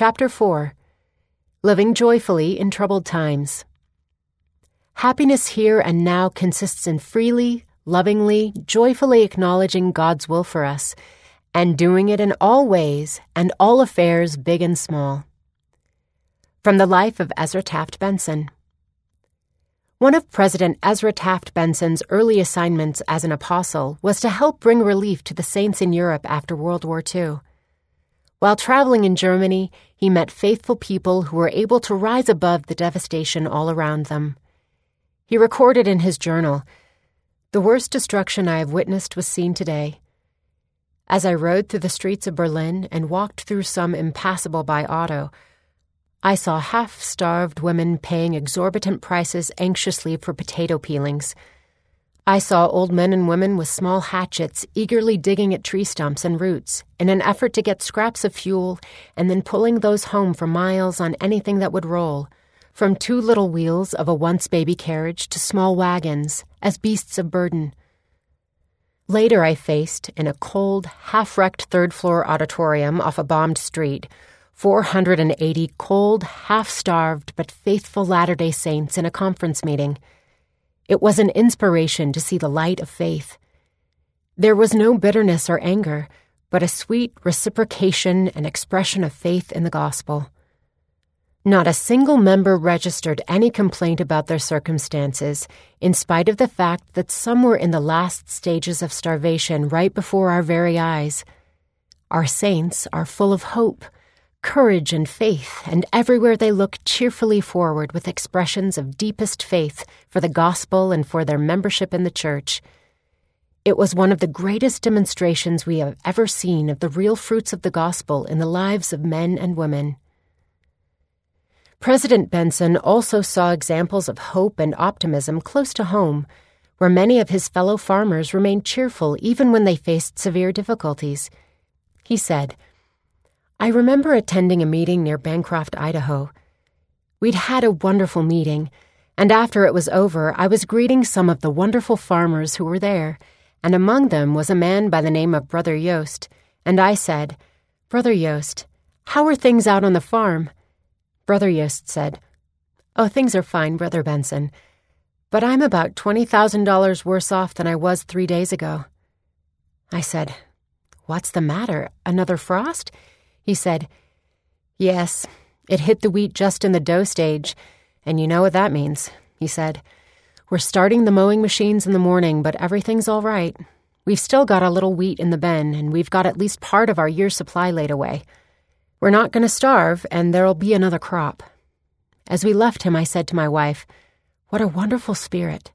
Chapter 4. Living Joyfully in Troubled Times. Happiness here and now consists in freely, lovingly, joyfully acknowledging God's will for us, and doing it in all ways and all affairs big and small. From the life of Ezra Taft Benson. One of President Ezra Taft Benson's early assignments as an apostle was to help bring relief to the saints in Europe after World War II. While traveling in Germany, he met faithful people who were able to rise above the devastation all around them. He recorded in his journal, "The worst destruction I have witnessed was seen today. As I rode through the streets of Berlin and walked through some impassable by auto, I saw half-starved women paying exorbitant prices anxiously for potato peelings. I saw old men and women with small hatchets eagerly digging at tree stumps and roots in an effort to get scraps of fuel and then pulling those home for miles on anything that would roll, from 2 little wheels of a once-baby carriage to small wagons, as beasts of burden. Later I faced, in a cold, half-wrecked third-floor auditorium off a bombed street, 480 cold, half-starved but faithful Latter-day Saints in a conference meeting. It was an inspiration to see the light of faith. There was no bitterness or anger, but a sweet reciprocation and expression of faith in the gospel. Not a single member registered any complaint about their circumstances, in spite of the fact that some were in the last stages of starvation right before our very eyes. Our saints are full of hope, courage and faith, and everywhere they look cheerfully forward with expressions of deepest faith for the gospel and for their membership in the church. It was one of the greatest demonstrations we have ever seen of the real fruits of the gospel in the lives of men and women. President Benson also saw examples of hope and optimism close to home, where many of his fellow farmers remained cheerful even when they faced severe difficulties. He said, "I remember attending a meeting near Bancroft, Idaho. We'd had a wonderful meeting, and after it was over, I was greeting some of the wonderful farmers who were there, and among them was a man by the name of Brother Yost, and I said, 'Brother Yost, how are things out on the farm?' Brother Yost said, 'Oh, things are fine, Brother Benson, but I'm about $20,000 worse off than I was 3 days ago.' I said, 'What's the matter? Another frost?' He said, 'Yes, it hit the wheat just in the dough stage, and you know what that means,' he said. 'We're starting the mowing machines in the morning, but everything's all right. We've still got a little wheat in the bin, and we've got at least part of our year's supply laid away. We're not going to starve, and there'll be another crop.' As we left him, I said to my wife, 'What a wonderful spirit.'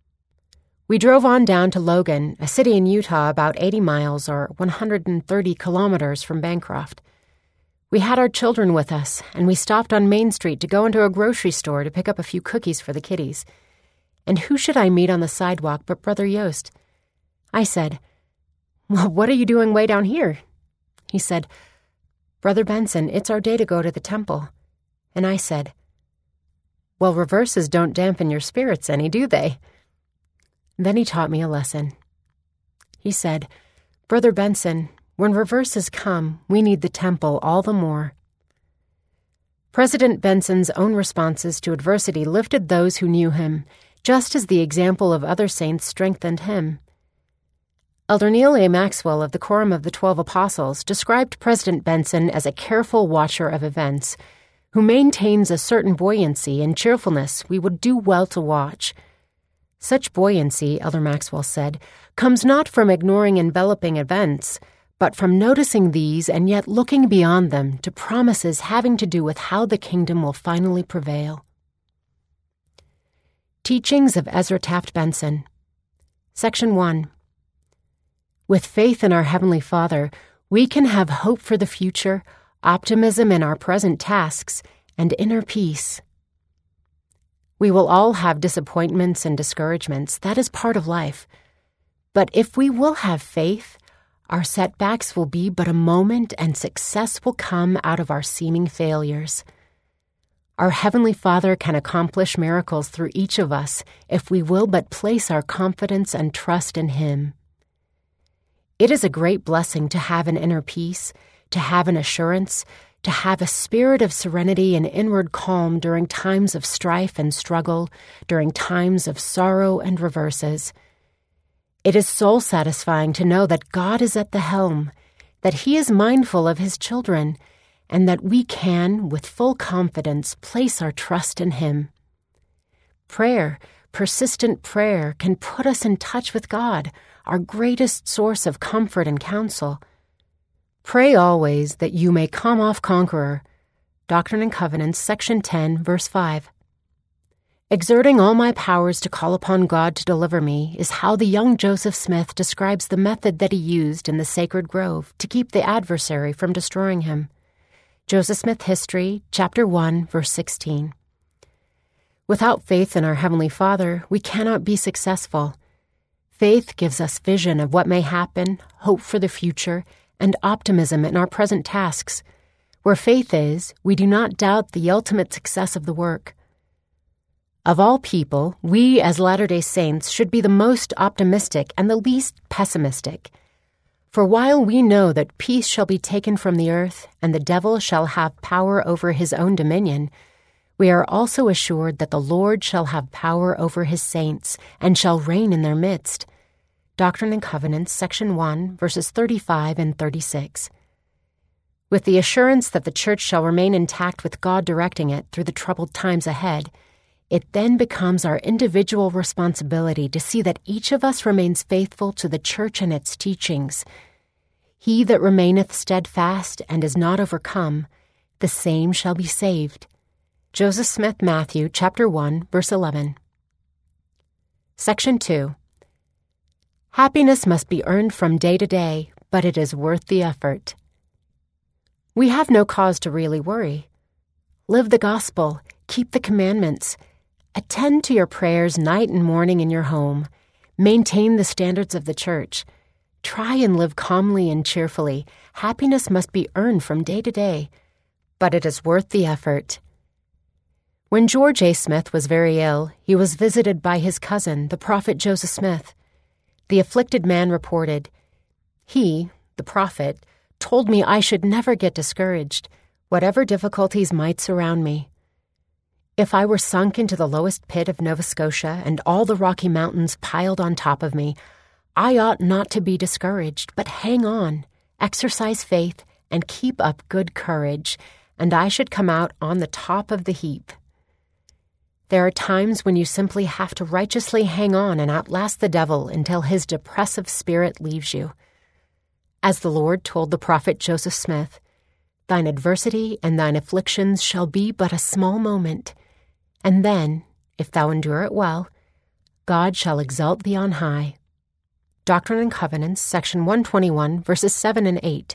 We drove on down to Logan, a city in Utah about 80 miles or 130 kilometers from Bancroft. We had our children with us, and we stopped on Main Street to go into a grocery store to pick up a few cookies for the kiddies. And who should I meet on the sidewalk but Brother Yost? I said, 'Well, what are you doing way down here?' He said, 'Brother Benson, it's our day to go to the temple.' And I said, 'Well, reverses don't dampen your spirits any, do they?' Then he taught me a lesson. He said, 'Brother Benson, when reverses come, we need the temple all the more.' President Benson's own responses to adversity lifted those who knew him, just as the example of other saints strengthened him. Elder Neal A. Maxwell of the Quorum of the 12 Apostles described President Benson as a careful watcher of events, who maintains a certain buoyancy and cheerfulness we would do well to watch. Such buoyancy, Elder Maxwell said, comes not from ignoring enveloping events, but from noticing these and yet looking beyond them to promises having to do with how the kingdom will finally prevail. Teachings of Ezra Taft Benson. Section 1. With faith in our Heavenly Father, we can have hope for the future, optimism in our present tasks, and inner peace. We will all have disappointments and discouragements. That is part of life. But if we will have faith, our setbacks will be but a moment and success will come out of our seeming failures. Our Heavenly Father can accomplish miracles through each of us if we will but place our confidence and trust in Him. It is a great blessing to have an inner peace, to have an assurance, to have a spirit of serenity and inward calm during times of strife and struggle, during times of sorrow and reverses. It is soul-satisfying to know that God is at the helm, that He is mindful of His children, and that we can, with full confidence, place our trust in Him. Prayer, persistent prayer, can put us in touch with God, our greatest source of comfort and counsel. Pray always that you may come off conqueror. Doctrine and Covenants, section 10, verse 5. Exerting all my powers to call upon God to deliver me is how the young Joseph Smith describes the method that he used in the sacred grove to keep the adversary from destroying him. Joseph Smith History, chapter 1, verse 16. Without faith in our Heavenly Father, we cannot be successful. Faith gives us vision of what may happen, hope for the future, and optimism in our present tasks. Where faith is, we do not doubt the ultimate success of the work. Of all people, we as Latter-day Saints should be the most optimistic and the least pessimistic. For while we know that peace shall be taken from the earth and the devil shall have power over his own dominion, we are also assured that the Lord shall have power over His saints and shall reign in their midst. Doctrine and Covenants, section 1, verses 35 and 36. With the assurance that the church shall remain intact with God directing it through the troubled times ahead, it then becomes our individual responsibility to see that each of us remains faithful to the church and its teachings. He that remaineth steadfast and is not overcome, the same shall be saved. Joseph Smith, Matthew, chapter 1, verse 11. Section 2. Happiness must be earned from day to day, but it is worth the effort. We have no cause to really worry. Live the gospel, keep the commandments, attend to your prayers night and morning in your home, maintain the standards of the church, try and live calmly and cheerfully. Happiness must be earned from day to day, but it is worth the effort. When George A. Smith was very ill, he was visited by his cousin, the prophet Joseph Smith. The afflicted man reported, "He, the prophet, told me I should never get discouraged, whatever difficulties might surround me. If I were sunk into the lowest pit of Nova Scotia and all the Rocky Mountains piled on top of me, I ought not to be discouraged, but hang on, exercise faith, and keep up good courage, and I should come out on the top of the heap." There are times when you simply have to righteously hang on and outlast the devil until his depressive spirit leaves you. As the Lord told the prophet Joseph Smith, "Thine adversity and thine afflictions shall be but a small moment, and then, if thou endure it well, God shall exalt thee on high." Doctrine and Covenants, section 121, verses 7 and 8.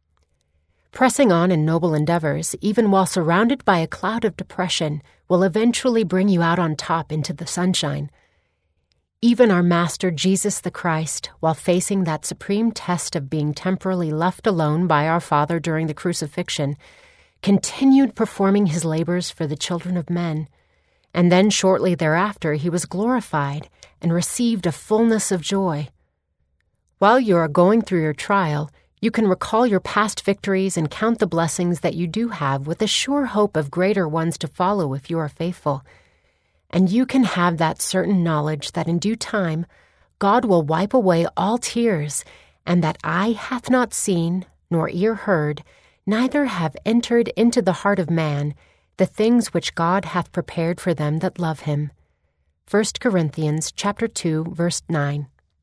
Pressing on in noble endeavors, even while surrounded by a cloud of depression, will eventually bring you out on top into the sunshine. Even our Master Jesus the Christ, while facing that supreme test of being temporarily left alone by our Father during the crucifixion, continued performing His labors for the children of men, and then shortly thereafter He was glorified and received a fullness of joy. While you are going through your trial, you can recall your past victories and count the blessings that you do have with a sure hope of greater ones to follow if you are faithful. And you can have that certain knowledge that in due time God will wipe away all tears, and that eye hath not seen, nor ear heard, neither have entered into the heart of man, the things which God hath prepared for them that love Him. 1 Corinthians chapter 2, verse 9.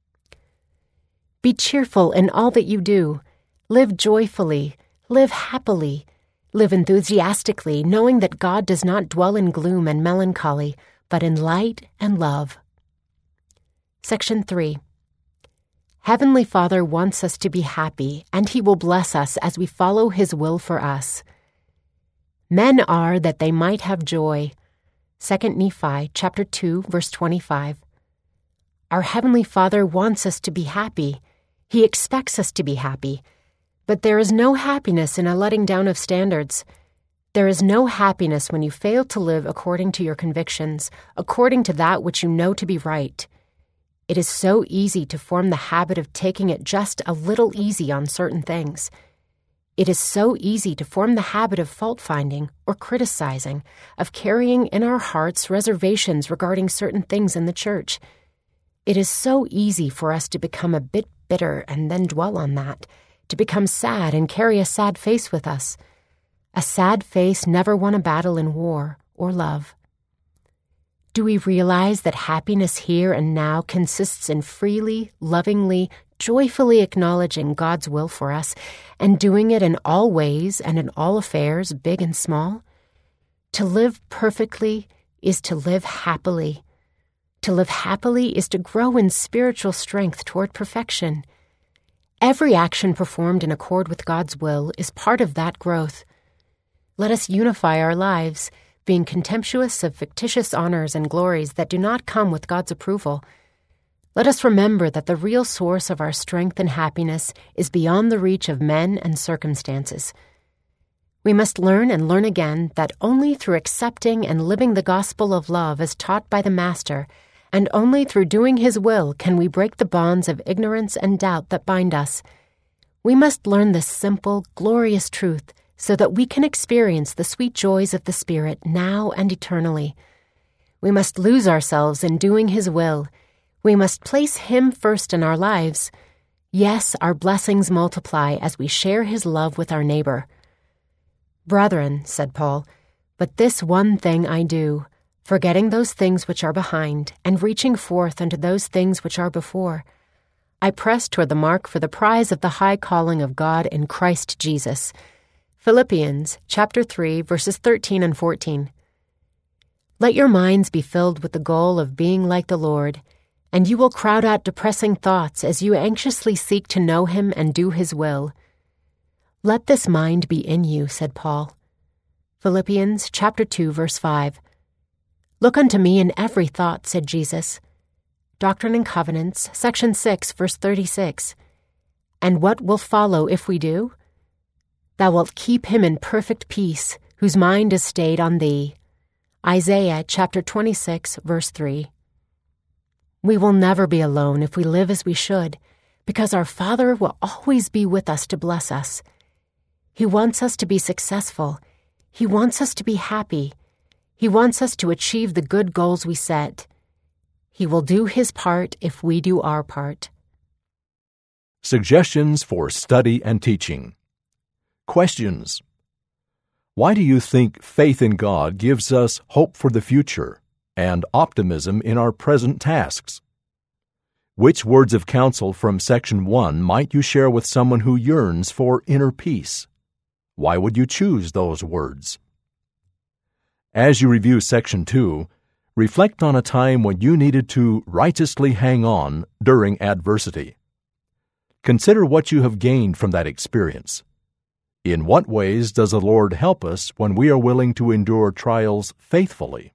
Be cheerful in all that you do. Live joyfully, live happily, live enthusiastically, knowing that God does not dwell in gloom and melancholy, but in light and love. Section 3. Heavenly Father wants us to be happy, and He will bless us as we follow His will for us. Men are that they might have joy. 2 Nephi chapter 2, verse 25. Our Heavenly Father wants us to be happy. He expects us to be happy. But there is no happiness in a letting down of standards. There is no happiness when you fail to live according to your convictions, according to that which you know to be right. It is so easy to form the habit of taking it just a little easy on certain things. It is so easy to form the habit of fault-finding or criticizing, of carrying in our hearts reservations regarding certain things in the church. It is so easy for us to become a bit bitter and then dwell on that, to become sad and carry a sad face with us. A sad face never won a battle in war or love. Do we realize that happiness here and now consists in freely, lovingly, joyfully acknowledging God's will for us and doing it in all ways and in all affairs, big and small? To live perfectly is to live happily. To live happily is to grow in spiritual strength toward perfection. Every action performed in accord with God's will is part of that growth. Let us unify our lives, being contemptuous of fictitious honors and glories that do not come with God's approval. Let us remember that the real source of our strength and happiness is beyond the reach of men and circumstances. We must learn and learn again that only through accepting and living the gospel of love as taught by the Master, and only through doing His will can we break the bonds of ignorance and doubt that bind us. We must learn this simple, glorious truth so that we can experience the sweet joys of the Spirit now and eternally. We must lose ourselves in doing His will. We must place Him first in our lives. Yes, our blessings multiply as we share His love with our neighbor. "Brethren," said Paul, "but this one thing I do, forgetting those things which are behind, and reaching forth unto those things which are before. I press toward the mark for the prize of the high calling of God in Christ Jesus." Philippians chapter 3, verses 13 and 14. Let your minds be filled with the goal of being like the Lord, and you will crowd out depressing thoughts as you anxiously seek to know Him and do His will. Let this mind be in you, said Paul. Philippians chapter 2, verse 5. Look unto me in every thought, said Jesus. Doctrine and Covenants, section 6, verse 36. And what will follow if we do? Thou wilt keep him in perfect peace, whose mind is stayed on thee. Isaiah chapter 26, verse 3. We will never be alone if we live as we should, because our Father will always be with us to bless us. He wants us to be successful. He wants us to be happy. He wants us to achieve the good goals we set. He will do His part if we do our part. Suggestions for study and teaching. Questions. Why do you think faith in God gives us hope for the future and optimism in our present tasks? Which words of counsel from Section 1 might you share with someone who yearns for inner peace? Why would you choose those words? As you review Section 2, reflect on a time when you needed to righteously hang on during adversity. Consider what you have gained from that experience. In what ways does the Lord help us when we are willing to endure trials faithfully?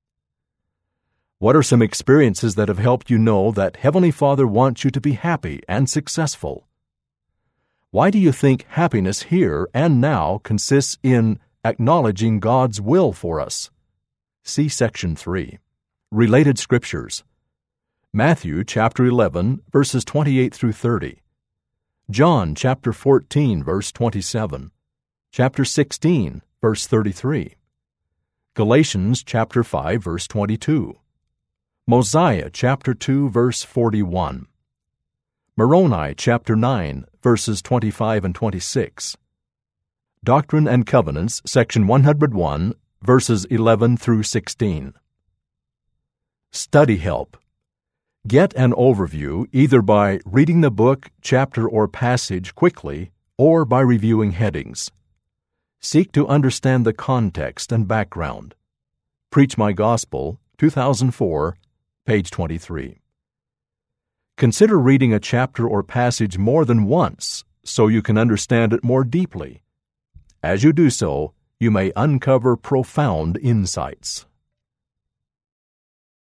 What are some experiences that have helped you know that Heavenly Father wants you to be happy and successful? Why do you think happiness here and now consists in acknowledging God's will for us? See Section 3. Related Scriptures. Matthew chapter 11, verses 28 through 30. John chapter 14, verse 27. Chapter 16, verse 33. Galatians chapter 5, verse 22. Mosiah chapter 2, verse 41. Moroni chapter 9, verses 25 and 26. Doctrine and Covenants, section 101, verses 11 through 16. Study help. Get an overview either by reading the book, chapter, or passage quickly or by reviewing headings. Seek to understand the context and background. Preach My Gospel, 2004, page 23. Consider reading a chapter or passage more than once so you can understand it more deeply. As you do so, you may uncover profound insights.